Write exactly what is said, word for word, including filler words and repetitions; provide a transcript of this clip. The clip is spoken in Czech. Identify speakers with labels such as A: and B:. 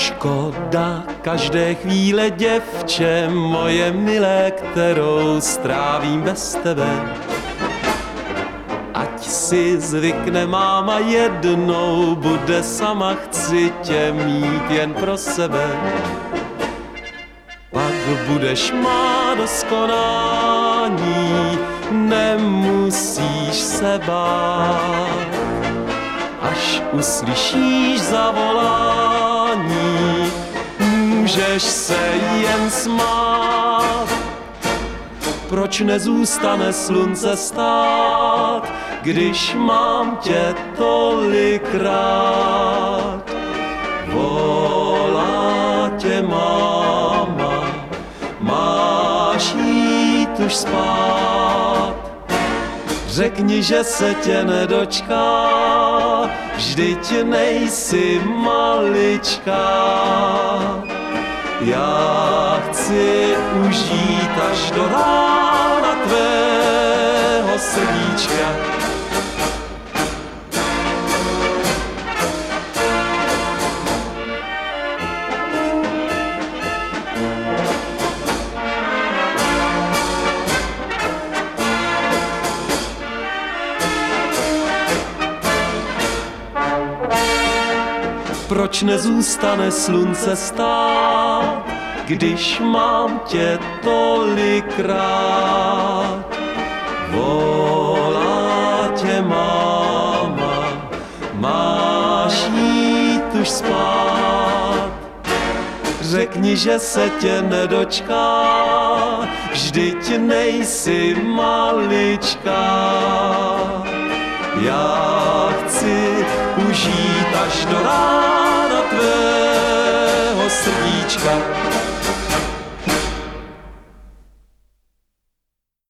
A: Škoda každé chvíle, děvče moje milé, kterou strávím bez tebe. Ať si zvykne máma, jednou bude sama, chci tě mít jen pro sebe. Pak budeš má doskonání, nemusíš se bát. Až uslyšíš zavolání, můžeš se jen smát. Proč nezůstane slunce stát, když mám tě tolikrát? Volá tě máma, máš jít už spát. Řekni, že se tě nedočká, vždyť nejsi maličká. Já chci užít až do rána tvého srdíčka. Proč nezůstane slunce stát, když mám tě tolikrát? Volá tě máma, máš jít už spát. Řekni, že se tě nedočká, vždyť nejsi maličká. Já chci užít až do rána tvého srdíčka.